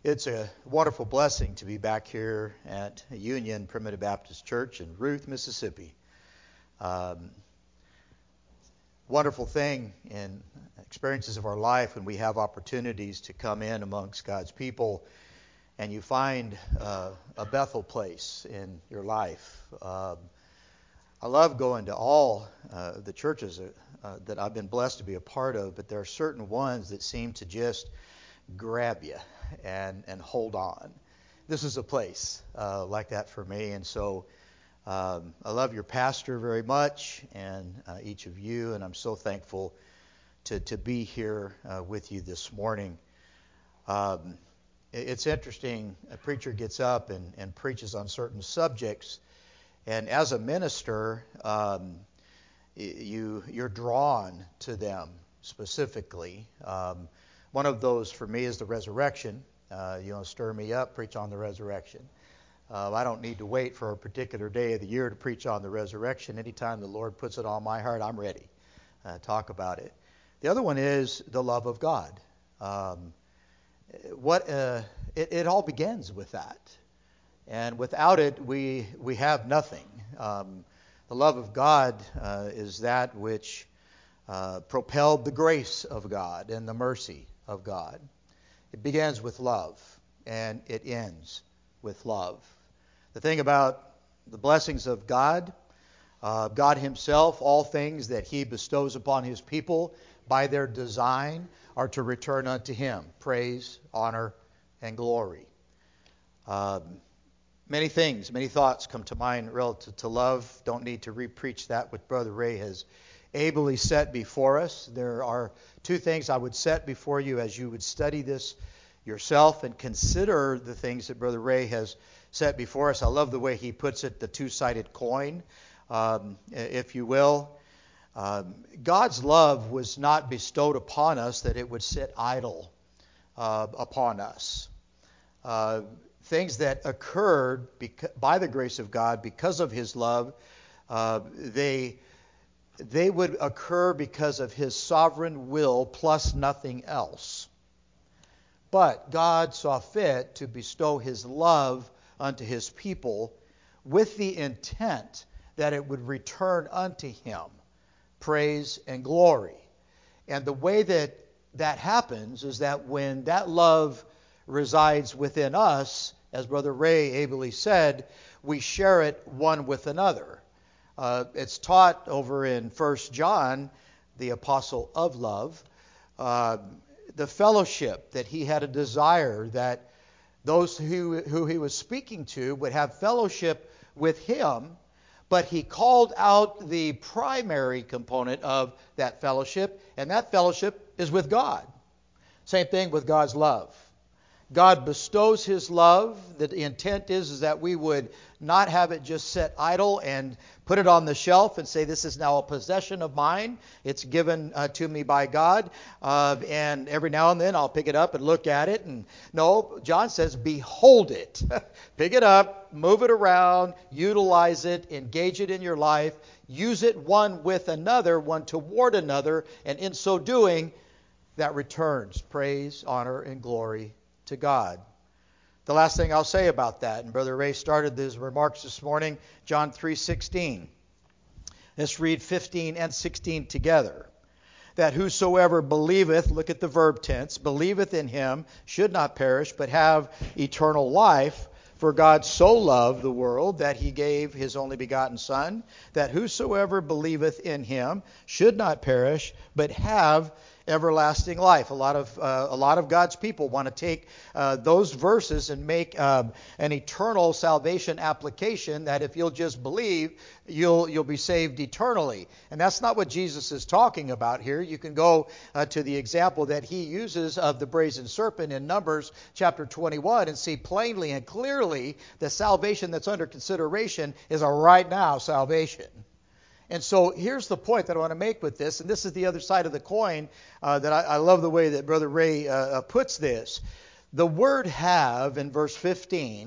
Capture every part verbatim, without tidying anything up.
It's a wonderful blessing to be back here at Union Primitive Baptist Church in Ruth, Mississippi. Um, wonderful thing in experiences of our life when we have opportunities to come in amongst God's people and you find uh, a Bethel place in your life. Um, I love going to all uh, the churches uh, that I've been blessed to be a part of, but there are certain ones that seem to just grab you and and hold on. This is a place uh, like that for me, and so um, I love your pastor very much, and uh, each of you, and I'm so thankful to to be here uh, with you this morning. Um, it's interesting. A preacher gets up and, and preaches on certain subjects, and as a minister, um, you you're drawn to them specifically. Um, One of those for me is the resurrection. Uh, you know, stir me up, preach on the resurrection. Uh, I don't need to wait for a particular day of the year to preach on the resurrection. Anytime the Lord puts it on my heart, I'm ready uh, talk about it. The other one is the love of God. Um, what uh, it, it all begins with that, and without it, we we have nothing. Um, the love of God uh, is that which uh, propelled the grace of God and the mercy of God. It begins with love, and it ends with love. The thing about the blessings of God, uh, God Himself, all things that He bestows upon His people by their design are to return unto Him praise, honor, and glory. Um, many things, many thoughts come to mind relative to love. Don't need to re-preach that what Brother Ray has ably set before us. There are two things I would set before you as you would study this yourself and consider the things that Brother Ray has set before us. I love the way he puts it, the two-sided coin, um, if you will. Um, God's love was not bestowed upon us that it would sit idle uh, upon us. Uh, things that occurred beca- by the grace of God because of His love, uh, they they would occur because of His sovereign will plus nothing else. But God saw fit to bestow His love unto His people with the intent that it would return unto Him praise and glory. And the way that that happens is that when that love resides within us, as Brother Ray ably said, we share it one with another. Uh, it's taught over in First John, the apostle of love, uh, the fellowship that he had a desire that those who, who he was speaking to would have fellowship with him, but he called out the primary component of that fellowship, and that fellowship is with God. Same thing with God's love. God bestows His love. The intent is, is that we would not have it just set idle and put it on the shelf and say, this is now a possession of mine. It's given uh, to me by God. Uh, and every now and then I'll pick it up and look at it. And no, John says, behold it. Pick it up, move it around, utilize it, engage it in your life, use it one with another, one toward another. And in so doing, that returns praise, honor, and glory to God. The last thing I'll say about that, and Brother Ray started his remarks this morning, John three sixteen. Let's read fifteen and sixteen together. That whosoever believeth, look at the verb tense, believeth in Him should not perish, but have eternal life. For God so loved the world that He gave His only begotten Son, that whosoever believeth in Him should not perish, but have everlasting life. A lot of uh, a lot of God's people want to take uh, those verses and make um, an eternal salvation application that if you'll just believe, you'll you'll be saved eternally. And that's not what Jesus is talking about here. You can go uh, to the example that He uses of the brazen serpent in Numbers chapter twenty-one and see plainly and clearly the salvation that's under consideration is a right now salvation. And so here's the point that I want to make with this, and this is the other side of the coin uh, that I, I love the way that Brother Ray uh, puts this. The word have in verse fifteen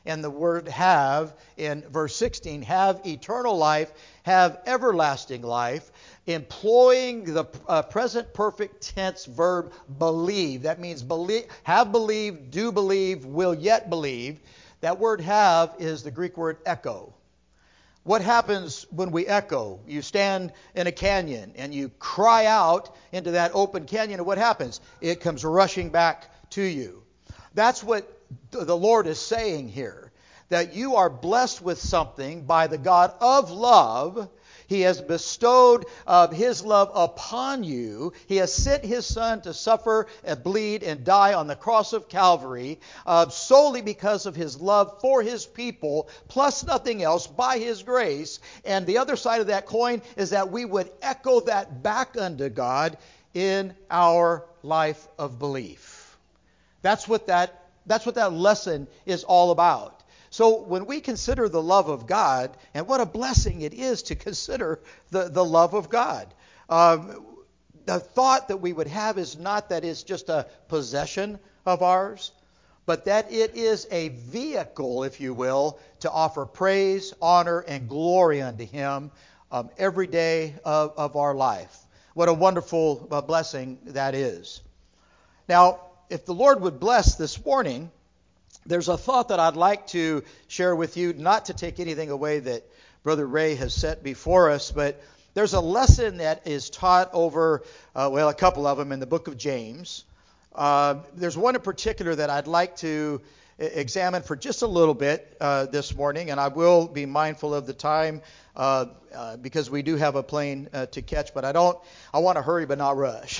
And the word have in verse sixteen, have eternal life, have everlasting life, employing the uh, present perfect tense verb believe. That means believe, have believed, do believe, will yet believe. That word have is the Greek word echo. What happens when we echo? You stand in a canyon and you cry out into that open canyon, and what happens? It comes rushing back to you. That's what the Lord is saying here, that you are blessed with something by the God of love. He has bestowed uh, His love upon you. He has sent His Son to suffer and bleed and die on the cross of Calvary uh, solely because of His love for His people, plus nothing else, by His grace. And the other side of that coin is that we would echo that back unto God in our life of belief. That's what that, that's what that lesson is all about. So when we consider the love of God, and what a blessing it is to consider the, the love of God, um, the thought that we would have is not that it's just a possession of ours, but that it is a vehicle, if you will, to offer praise, honor, and glory unto Him um, every day of, of our life. What a wonderful uh, blessing that is. Now, if the Lord would bless this morning, there's a thought that I'd like to share with you, not to take anything away that Brother Ray has set before us, but there's a lesson that is taught over, uh, well, a couple of them in the book of James. Uh, there's one in particular that I'd like to examine for just a little bit uh, this morning, and I will be mindful of the time uh, uh, because we do have a plane uh, to catch, but I don't, I want to hurry but not rush.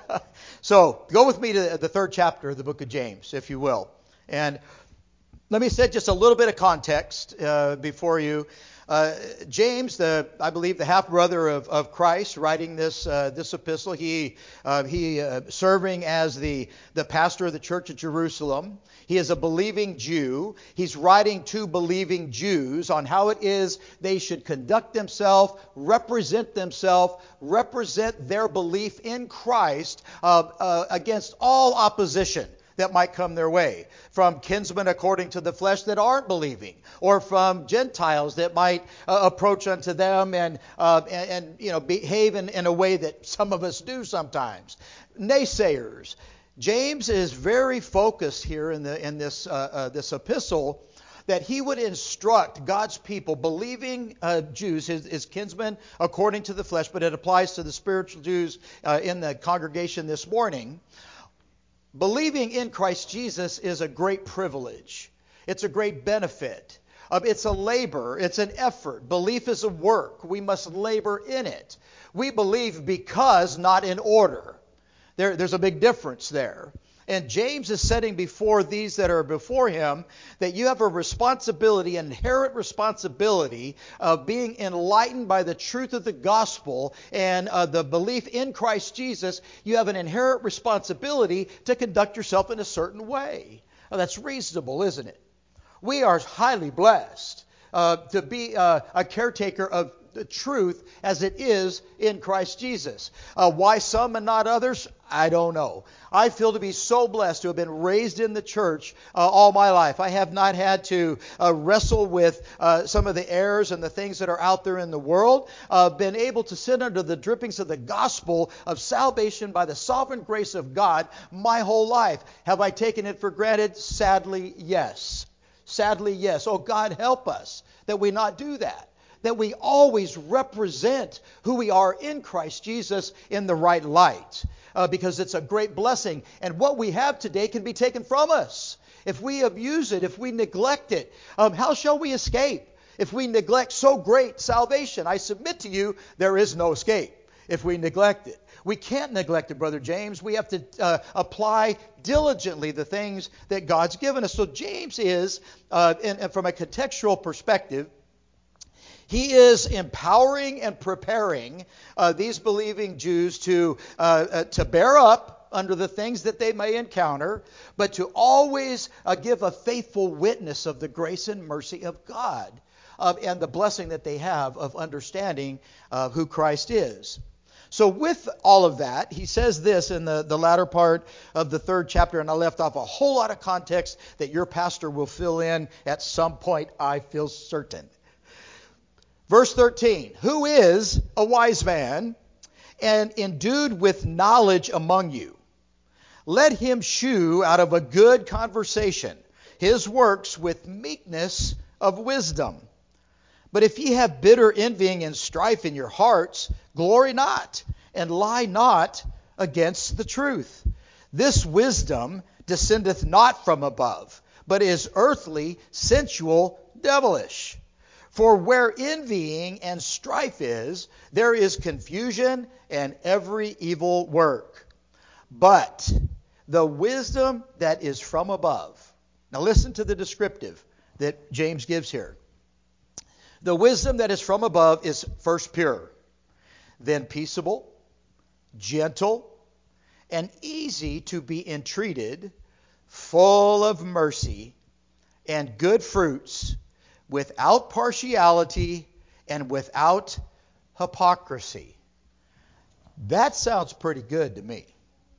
So go with me to the third chapter of the book of James, if you will. And let me set just a little bit of context uh, before you. Uh, James, the I believe the half brother of, of Christ, writing this uh, this epistle, he uh, he uh, serving as the the pastor of the church at Jerusalem. He is a believing Jew. He's writing to believing Jews on how it is they should conduct themselves, represent themselves, represent their belief in Christ uh, uh, against all opposition that might come their way, from kinsmen according to the flesh that aren't believing, or from Gentiles that might uh, approach unto them and, uh, and, and you know behave in, in a way that some of us do sometimes. Naysayers. James is very focused here in the in this uh, uh, this epistle that he would instruct God's people, believing uh, Jews, his, his kinsmen according to the flesh, but it applies to the spiritual Jews uh, in the congregation this morning. Believing in Christ Jesus is a great privilege. It's a great benefit. Uh, it's a labor. It's an effort. Belief is a work. We must labor in it. We believe because, not in order. There, there's a big difference there. And James is setting before these that are before him that you have a responsibility, an inherent responsibility of being enlightened by the truth of the gospel and uh, the belief in Christ Jesus. You have an inherent responsibility to conduct yourself in a certain way. Now, that's reasonable, isn't it? We are highly blessed uh, to be uh, a caretaker of the truth as it is in Christ Jesus. Uh, why some and not others? I don't know. I feel to be so blessed to have been raised in the church uh, all my life. I have not had to uh, wrestle with uh, some of the errors and the things that are out there in the world. Uh, been able to sit under the drippings of the gospel of salvation by the sovereign grace of God my whole life. Have I taken it for granted? Sadly, yes. Sadly, yes. Oh, God, help us that we not do that. That we always represent who we are in Christ Jesus in the right light. Uh, because it's a great blessing. And what we have today can be taken from us. If we abuse it, if we neglect it, um, how shall we escape? If we neglect so great salvation, I submit to you, there is no escape if we neglect it. We can't neglect it, Brother James. We have to uh, apply diligently the things that God's given us. So James is, uh, in, in, from a contextual perspective, he is empowering and preparing uh, these believing Jews to uh, uh, to bear up under the things that they may encounter, but to always uh, give a faithful witness of the grace and mercy of God uh, and the blessing that they have of understanding uh, who Christ is. So with all of that, he says this in the, the latter part of the third chapter, and I left off a whole lot of context that your pastor will fill in at some point, I feel certain. Verse thirteen, who is a wise man and endued with knowledge among you? Let him shew out of a good conversation his works with meekness of wisdom. But if ye have bitter envying and strife in your hearts, glory not, and lie not against the truth. This wisdom descendeth not from above, but is earthly, sensual, devilish. For where envying and strife is, there is confusion and every evil work. But the wisdom that is from above. Now listen to the descriptive that James gives here. The wisdom that is from above is first pure, then peaceable, gentle, and easy to be entreated, full of mercy and good fruits, without partiality and without hypocrisy. That sounds pretty good to me.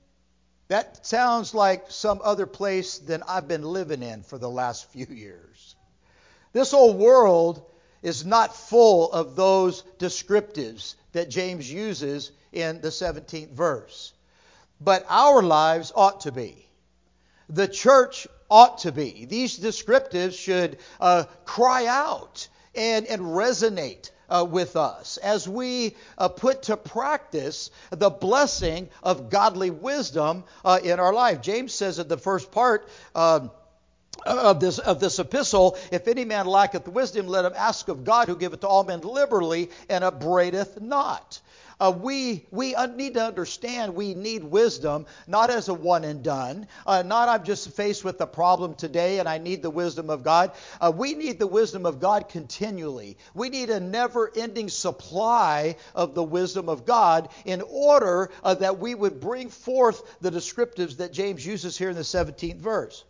That sounds like some other place than I've been living in for the last few years. This whole world is not full of those descriptives that James uses in the seventeenth verse. But our lives ought to be. The church ought to be. These descriptives should uh, cry out and, and resonate uh, with us as we uh, put to practice the blessing of godly wisdom uh, in our life. James says in the first part um, of this of this epistle, if any man lacketh wisdom, let him ask of God, who giveth to all men liberally and upbraideth not. Uh, we we need to understand we need wisdom, not as a one and done. Uh, not I'm just faced with a problem today and I need the wisdom of God. Uh, we need the wisdom of God continually. We need a never-ending supply of the wisdom of God in order uh, that we would bring forth the descriptives that James uses here in the seventeenth verse.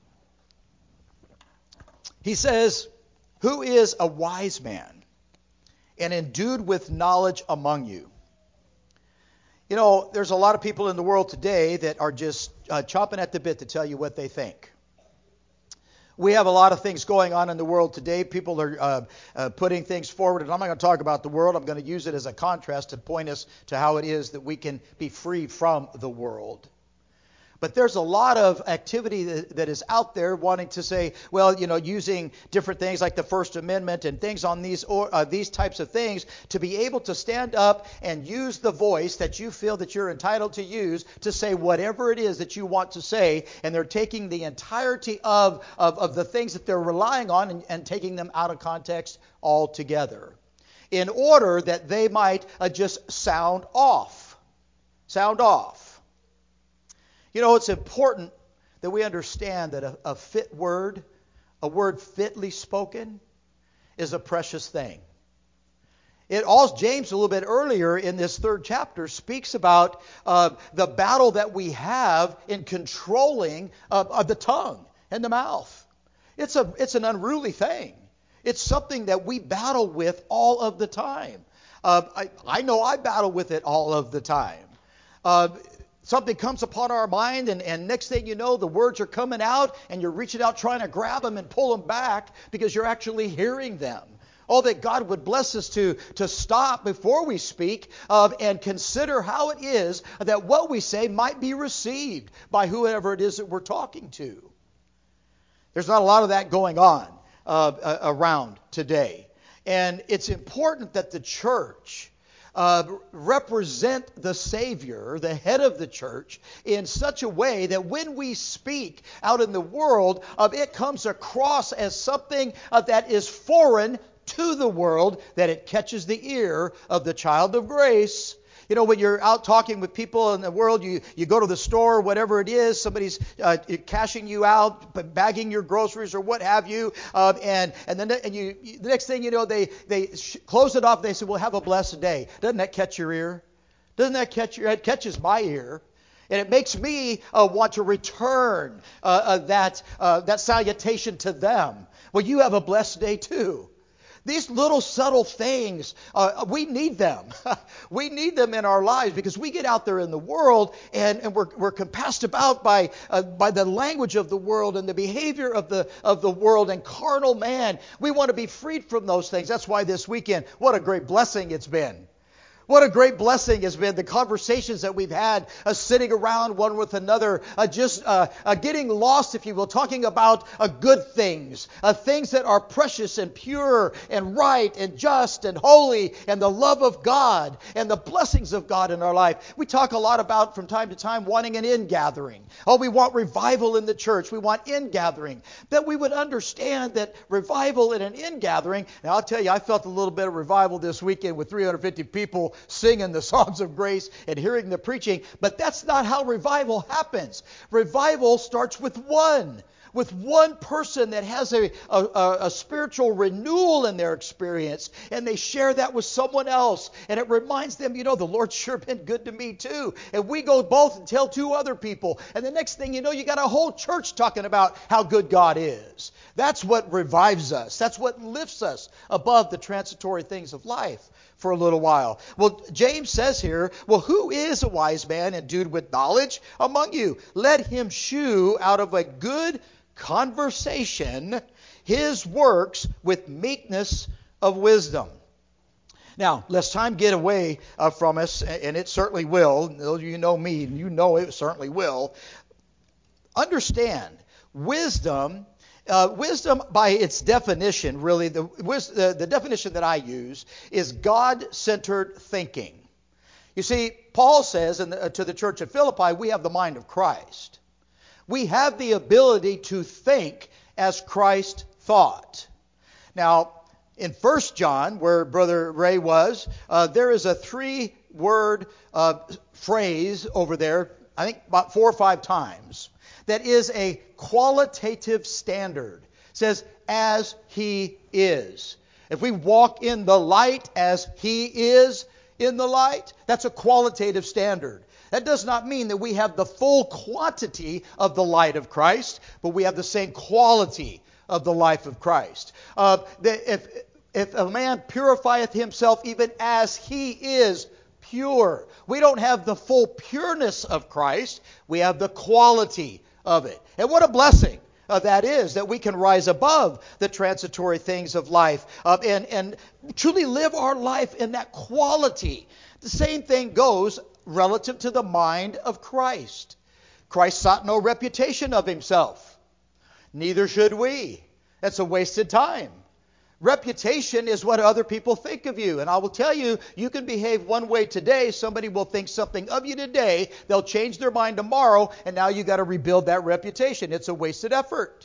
He says, who is a wise man and endued with knowledge among you? You know, there's a lot of people in the world today that are just uh, chomping at the bit to tell you what they think. We have a lot of things going on in the world today. People are uh, uh, putting things forward, and I'm not going to talk about the world. I'm going to use it as a contrast to point us to how it is that we can be free from the world. But there's a lot of activity that, that is out there wanting to say, well, you know, using different things like the First Amendment and things on these or, uh, these types of things to be able to stand up and use the voice that you feel that you're entitled to use to say whatever it is that you want to say. And they're taking the entirety of, of, of the things that they're relying on and, and taking them out of context altogether in order that they might uh, just sound off. Sound off. You know, it's important that we understand that a, a fit word, a word fitly spoken, is a precious thing. It also, James, a little bit earlier in this third chapter, speaks about uh, the battle that we have in controlling uh, of the tongue and the mouth. It's a, it's an unruly thing. It's something that we battle with all of the time. Uh, I, I know I battle with it all of the time. Uh, Something comes upon our mind, and, and next thing you know, the words are coming out, and you're reaching out trying to grab them and pull them back because you're actually hearing them. Oh, that God would bless us to, to stop before we speak uh, and consider how it is that what we say might be received by whoever it is that we're talking to. There's not a lot of that going on uh, around today. And it's important that the church Uh, represent the Savior, the head of the church, in such a way that when we speak out in the world, uh, it comes across as something uh, that is foreign to the world, that it catches the ear of the child of grace. You know, when you're out talking with people in the world, you, you go to the store, whatever it is, somebody's uh, cashing you out, bagging your groceries or what have you, uh, and and then and you, you the next thing you know, they they sh- close it off. They say, "Well, have a blessed day." Doesn't that catch your ear? Doesn't that catch your? It catches my ear, and it makes me uh, want to return uh, uh, that uh, that salutation to them. Well, you have a blessed day too. These little subtle things, uh, we need them. We need them in our lives because we get out there in the world and, and we're, we're compassed about by uh, by the language of the world and the behavior of the of the world and carnal man. We want to be freed from those things. That's why this weekend, what a great blessing it's been. What a great blessing has been the conversations that we've had uh, sitting around one with another, uh, just uh, uh, getting lost, if you will, talking about uh, good things, uh, things that are precious and pure and right and just and holy and the love of God and the blessings of God in our life. We talk a lot about, from time to time, wanting an in-gathering. Oh, we want revival in the church. We want in-gathering. That we would understand that revival in an in-gathering, now I'll tell you, I felt a little bit of revival this weekend with three hundred fifty people singing the songs of grace and hearing the preaching, but that's not how revival happens. Revival starts with one, with one person that has a, a, a spiritual renewal in their experience, and they share that with someone else, and it reminds them, you know, the Lord's sure been good to me too, and we go both and tell two other people, and the next thing you know, you got a whole church talking about how good God is. That's what revives us. That's what lifts us above the transitory things of life for a little while. Well, James says here, well, who is a wise man endued with knowledge among you? Let him shew out of a good conversation his works with meekness of wisdom. Now, lest time get away uh, from us, and it certainly will, those of you know me, and you know it certainly will, understand, wisdom Uh, wisdom, by its definition, really, the, the, the definition that I use is God-centered thinking. You see, Paul says in the, uh, to the church at Philippi, we have the mind of Christ. We have the ability to think as Christ thought. Now, in First John, where Brother Ray was, uh, there is a three-word uh, phrase over there, I think about four or five times, that is a qualitative standard. It says, as he is. If we walk in the light as he is in the light, that's a qualitative standard. That does not mean that we have the full quantity of the light of Christ, but we have the same quality of the life of Christ. Uh, if, if a man purifieth himself even as he is pure, we don't have the full pureness of Christ, we have the quality of it. And what a blessing uh, that is, that we can rise above the transitory things of life uh, and, and truly live our life in that quality. The same thing goes relative to the mind of Christ. Christ sought no reputation of himself. Neither should we. That's a wasted time. Reputation is what other people think of you. And I will tell you, you can behave one way today. Somebody will think something of you today. They'll change their mind tomorrow. And now you got to rebuild that reputation. It's a wasted effort.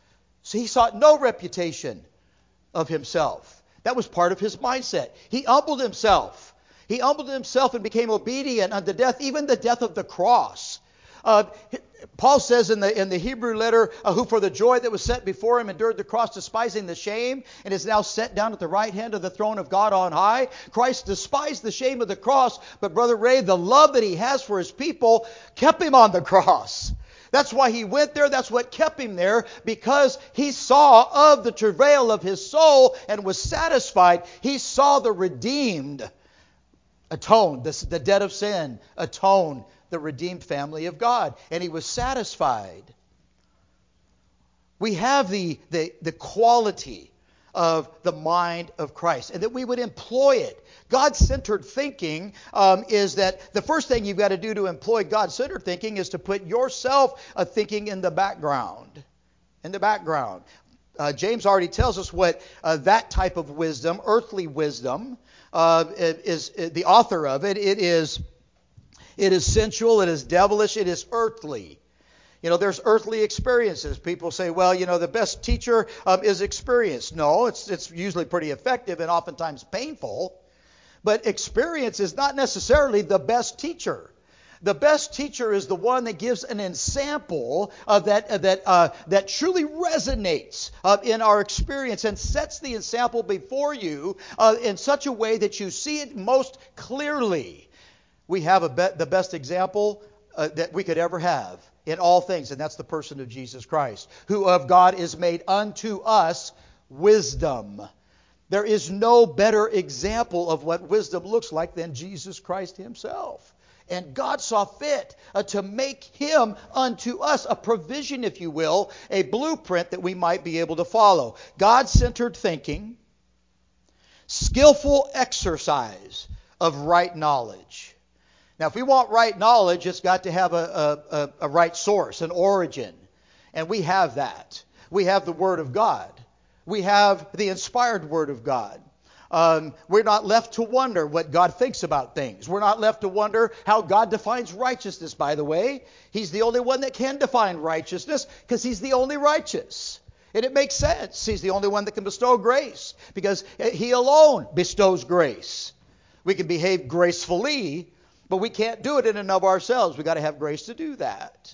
So he sought no reputation of himself. That was part of his mindset. He humbled himself. He humbled himself and became obedient unto death, even the death of the cross. Uh, Paul says in the in the Hebrew letter, uh, who for the joy that was set before him endured the cross, despising the shame, and is now set down at the right hand of the throne of God on high. Christ despised the shame of the cross, but Brother Ray, the love that he has for his people kept him on the cross. That's why he went there. That's what kept him there, because he saw of the travail of his soul and was satisfied. He saw the redeemed atoned, the, the debt of sin atoned, the redeemed family of God, and he was satisfied. We have the, the, the quality of the mind of Christ, and that we would employ it. God-centered thinking um, is that the first thing you've got to do to employ God-centered thinking is to put yourself uh, thinking in the background. In the background. Uh, James already tells us what uh, that type of wisdom, earthly wisdom, uh, is, is the author of it. It is It is sensual, it is devilish, it is earthly. You know, there's earthly experiences. People say, well, you know, the best teacher um, is experience. No, it's it's usually pretty effective and oftentimes painful. But experience is not necessarily the best teacher. The best teacher is the one that gives an ensample of that uh, that uh, that truly resonates uh, in our experience and sets the ensample before you uh, in such a way that you see it most clearly. We have a be- the best example uh, that we could ever have in all things, and that's the person of Jesus Christ, who of God is made unto us wisdom. There is no better example of what wisdom looks like than Jesus Christ himself. And God saw fit uh, to make him unto us a provision, if you will, a blueprint that we might be able to follow. God-centered thinking, skillful exercise of right knowledge. Now, if we want right knowledge, it's got to have a, a, a right source, an origin. And we have that. We have the Word of God. We have the inspired Word of God. Um, we're not left to wonder what God thinks about things. We're not left to wonder how God defines righteousness, by the way. He's the only one that can define righteousness because he's the only righteous. And it makes sense. He's the only one that can bestow grace because he alone bestows grace. We can behave gracefully, but we can't do it in and of ourselves. We've got to have grace to do that.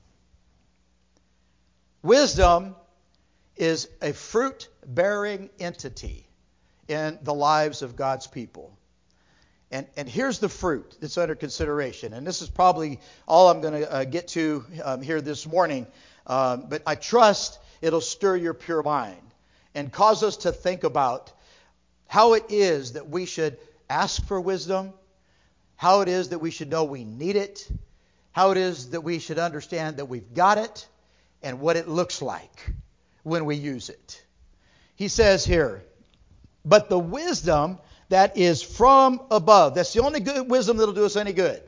Wisdom is a fruit-bearing entity in the lives of God's people. And, and here's the fruit that's under consideration. And this is probably all I'm going to uh, get to um, here this morning. Um, but I trust it'll stir your pure mind and cause us to think about how it is that we should ask for wisdom, how it is that we should know we need it, how it is that we should understand that we've got it, and what it looks like when we use it. He says here, but the wisdom that is from above, that's the only good wisdom that'll do us any good,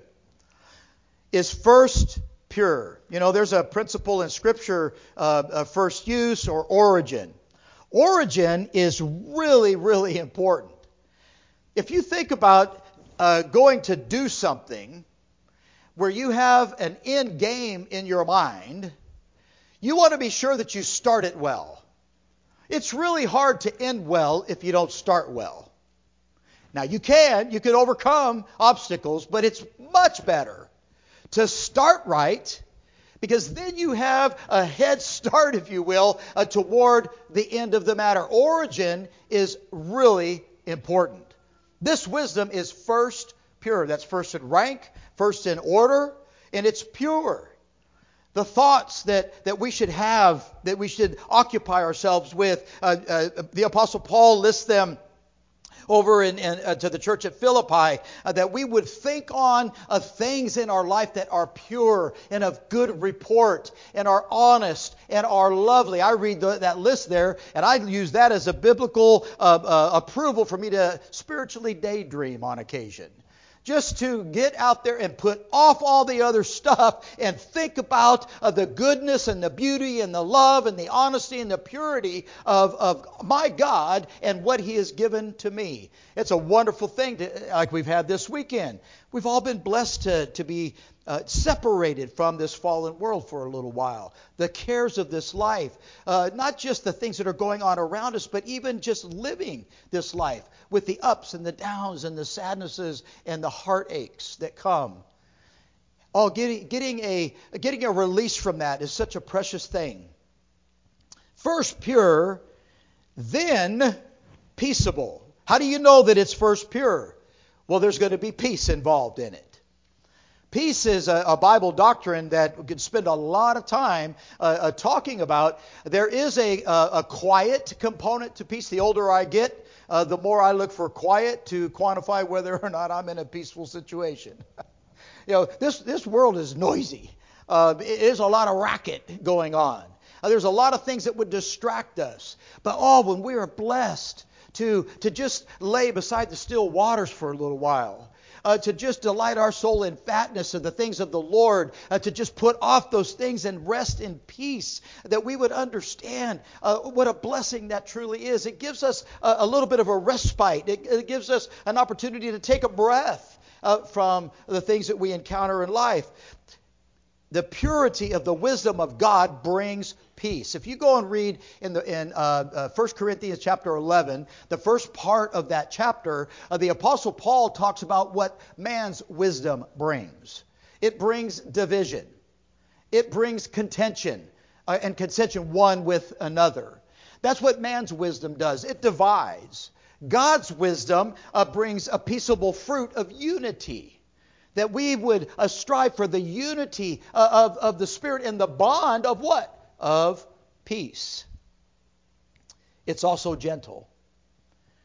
is first pure. You know, there's a principle in Scripture, uh, uh, first use or origin. Origin is really, really important. If you think about uh, going to do something where you have an end game in your mind, you want to be sure that you start it well. It's really hard to end well if you don't start well. Now you can, you can overcome obstacles, but it's much better to start right because then you have a head start, if you will, uh, toward the end of the matter. Origin is really important. This wisdom is first pure. That's first in rank, first in order, and it's pure. The thoughts that, that we should have, that we should occupy ourselves with, uh, uh, the Apostle Paul lists them over in, in, uh, to the church at Philippi, uh, that we would think on uh, things in our life that are pure and of good report and are honest and are lovely. I read the, that list there, and I use that as a biblical uh, uh, approval for me to spiritually daydream on occasion. Just to get out there and put off all the other stuff and think about uh, the goodness and the beauty and the love and the honesty and the purity of, of my God and what He has given to me. It's a wonderful thing to, like we've had this weekend. We've all been blessed to, to be uh, separated from this fallen world for a little while. The cares of this life, uh, not just the things that are going on around us, but even just living this life with the ups and the downs and the sadnesses and the heartaches that come. Oh, getting, getting, a, getting a release from that is such a precious thing. First pure, then peaceable. How do you know that it's first pure? Well, there's going to be peace involved in it. Peace is a, a Bible doctrine that we could spend a lot of time uh, uh, talking about. There is a, a, a quiet component to peace. The older I get, uh, the more I look for quiet to quantify whether or not I'm in a peaceful situation. You know, this, this world is noisy. Uh, there's a lot of racket going on. Uh, there's a lot of things that would distract us. But oh, when we are blessed to, to just lay beside the still waters for a little while, Uh, to just delight our soul in fatness of the things of the Lord, uh, to just put off those things and rest in peace, that we would understand uh, what a blessing that truly is. It gives us a, a little bit of a respite. It, it gives us an opportunity to take a breath uh, from the things that we encounter in life. The purity of the wisdom of God brings peace. If you go and read in the in uh, uh, First Corinthians chapter eleven, the first part of that chapter, uh, the Apostle Paul talks about what man's wisdom brings. It brings division. It brings contention uh, and contention one with another. That's what man's wisdom does. It divides. God's wisdom uh, brings a peaceable fruit of unity. That we would uh, strive for the unity uh, of, of the Spirit and the bond of what? Of peace. It's also gentle.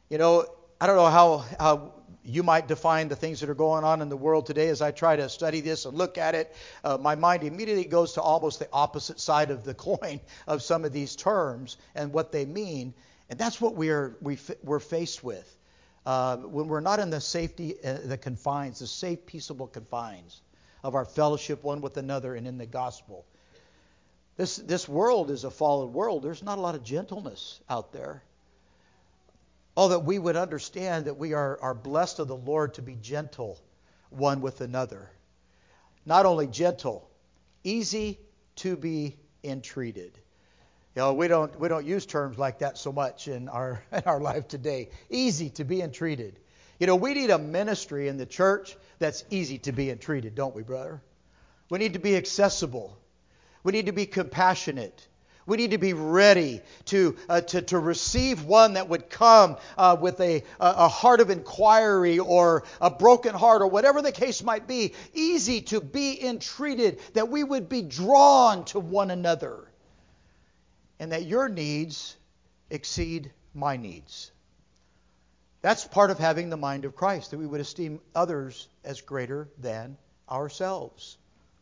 You know, I don't know how, how you might define the things that are going on in the world today. As I try to study this and look at it, uh, my mind immediately goes to almost the opposite side of the coin of some of these terms and what they mean. And that's what we are, we, we're faced with. Uh, when we're not in the safety, uh, the confines, the safe, peaceable confines of our fellowship one with another and in the gospel. This, this world is a fallen world. There's not a lot of gentleness out there. Oh, that we would understand that we are, are blessed of the Lord to be gentle one with another. Not only gentle, easy to be entreated. You know, we don't we don't use terms like that so much in our in our life today. Easy to be entreated. You know, we need a ministry in the church that's easy to be entreated, don't we, brother? We need to be accessible. We need to be compassionate. We need to be ready to uh, to, to receive one that would come uh, with a, a heart of inquiry or a broken heart or whatever the case might be. Easy to be entreated, that we would be drawn to one another. And that your needs exceed my needs. That's part of having the mind of Christ, that we would esteem others as greater than ourselves.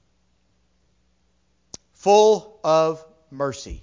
Full of mercy.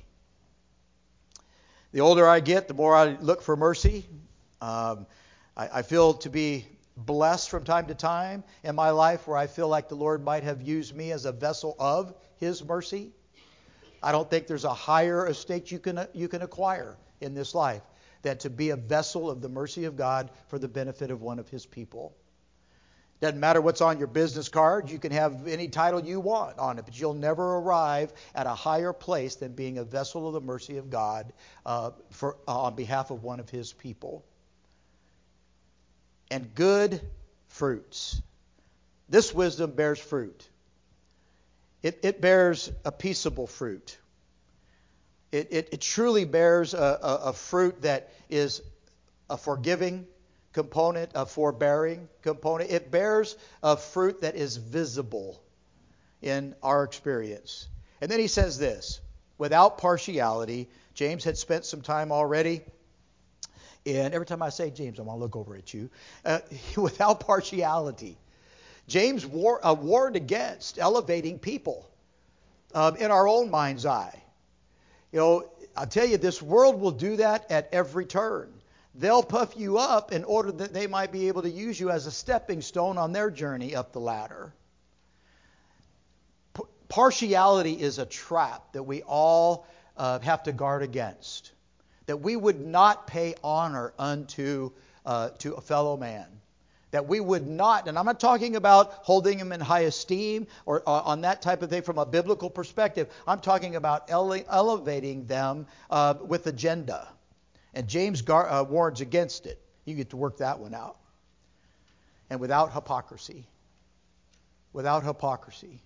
The older I get, the more I look for mercy. Um, I, I feel to be blessed from time to time in my life where I feel like the Lord might have used me as a vessel of His mercy. I don't think there's a higher estate you can you can acquire in this life than to be a vessel of the mercy of God for the benefit of one of His people. Doesn't matter what's on your business card. You can have any title you want on it, but you'll never arrive at a higher place than being a vessel of the mercy of God uh, for uh, on behalf of one of His people. And good fruits. This wisdom bears fruit. It, it bears a peaceable fruit. It, it, it truly bears a, a, a fruit that is a forgiving component, a forbearing component. It bears a fruit that is visible in our experience. And then he says this, without partiality. James had spent some time already. And every time I say James, I'm going to look over at you. Uh, without partiality. James war, uh, warned against elevating people um, in our own mind's eye. You know, I'll tell you, this world will do that at every turn. They'll puff you up in order that they might be able to use you as a stepping stone on their journey up the ladder. P- partiality is a trap that we all uh, have to guard against. That we would not pay honor unto uh, to a fellow man. That we would not, and I'm not talking about holding him in high esteem or uh, on that type of thing from a biblical perspective. I'm talking about ele- elevating them uh, with agenda. And James gar- uh, warns against it. You get to work that one out. And without hypocrisy. Without hypocrisy.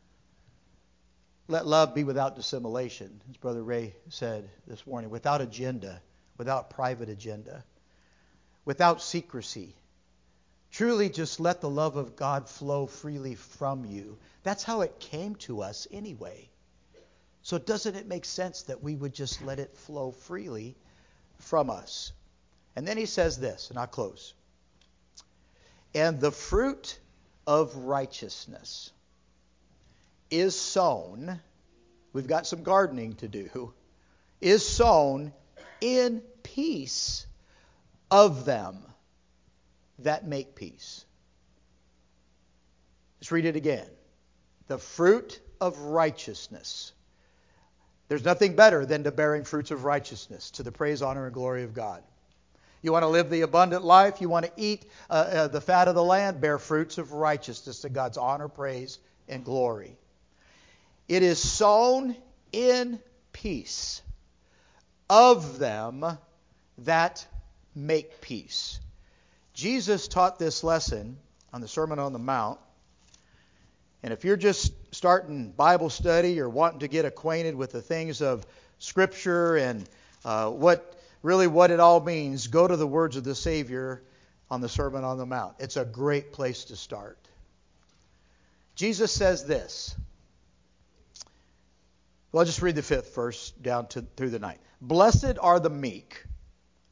Let love be without dissimulation, as Brother Ray said this morning. Without agenda. Without private agenda. Without secrecy. Truly just let the love of God flow freely from you. That's how it came to us anyway. So doesn't it make sense that we would just let it flow freely from us? And then he says this, and I'll close. And the fruit of righteousness is sown, we've got some gardening to do, is sown in peace of them that make peace. Let's read it again. The fruit of righteousness. There's nothing better than to bearing fruits of righteousness to the praise, honor, and glory of God. You want to live the abundant life? You want to eat uh, uh, the fat of the land? Bear fruits of righteousness to God's honor, praise, and glory. It is sown in peace of them that make peace. Jesus taught this lesson on the Sermon on the Mount. And if you're just starting Bible study or wanting to get acquainted with the things of Scripture and uh, what really what it all means, go to the words of the Savior on the Sermon on the Mount. It's a great place to start. Jesus says this. Well, I'll just read the fifth verse down to through the ninth. Blessed are the meek,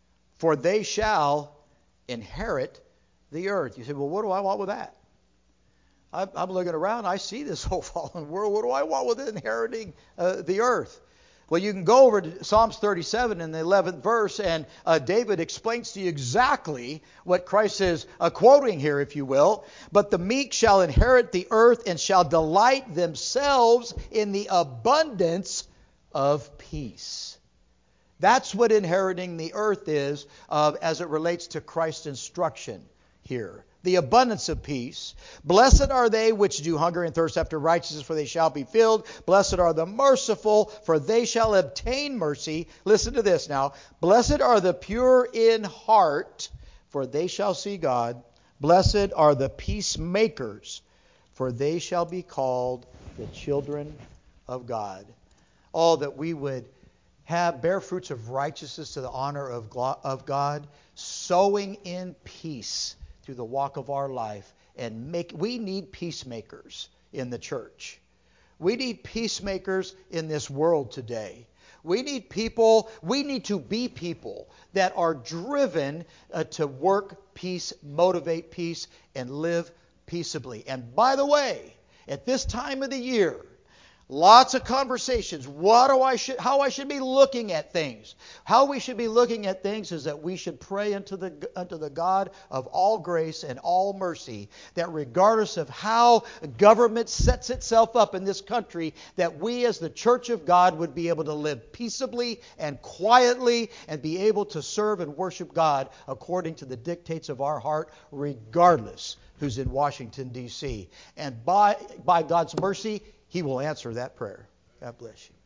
for they shall inherit the earth. You say, well, what do I want with that? I'm looking around, I see this whole fallen world. What do I want with inheriting uh, the earth? Well, you can go over to Psalms thirty-seven in the eleventh verse, and uh, David explains to you exactly what Christ is uh, quoting here, if you will. But the meek shall inherit the earth and shall delight themselves in the abundance of peace. That's what inheriting the earth is uh, as it relates to Christ's instruction here. The abundance of peace. Blessed are they which do hunger and thirst after righteousness, for they shall be filled. Blessed are the merciful, for they shall obtain mercy. Listen to this now. Blessed are the pure in heart, for they shall see God. Blessed are the peacemakers, for they shall be called the children of God. Oh, that we would have bear fruits of righteousness to the honor of of God, sowing in peace through the walk of our life. And make we need peacemakers in the church. We need peacemakers in this world today. We need people, we need to be people that are driven uh, to work peace, motivate peace, and live peaceably. And by the way, at this time of the year, lots of conversations. What do I should, how I should be looking at things. How we should be looking at things is that we should pray unto the unto the God of all grace and all mercy, that regardless of how government sets itself up in this country, that we as the Church of God would be able to live peaceably and quietly and be able to serve and worship God according to the dictates of our heart, regardless who's in Washington, D C And by by God's mercy, He will answer that prayer. God bless you.